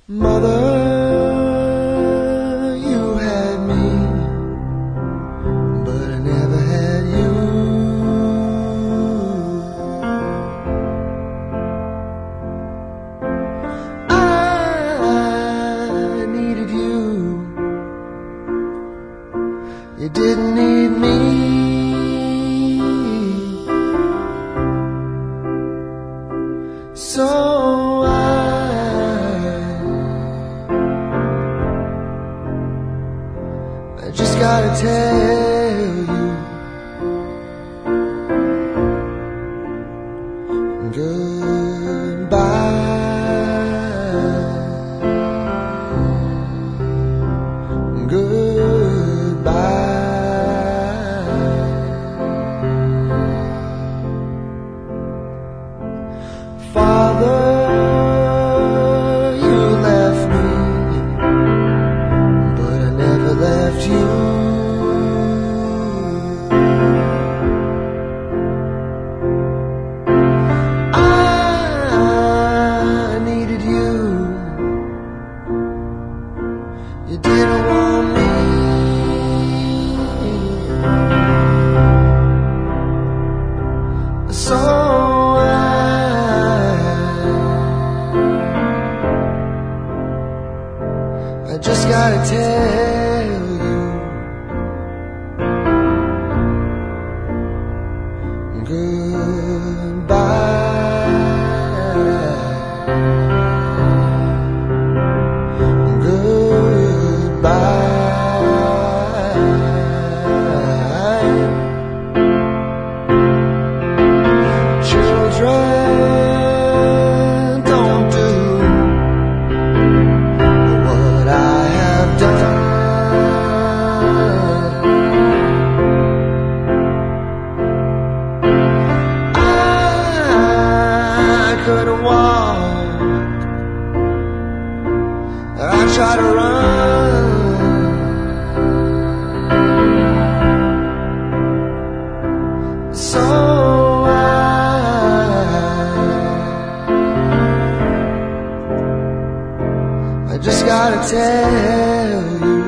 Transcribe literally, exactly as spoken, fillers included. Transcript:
Mother, you had me, but I never had you. I needed you, you didn't need me. So I just gotta tell you, goodbye, goodbye. Father, you left me, but I never left you. I needed you, you didn't want me. So I just gotta tell you, goodbye, goodbye. Children don't do what I have done. I couldn't walk, I tried to run. So I just gotta tell you,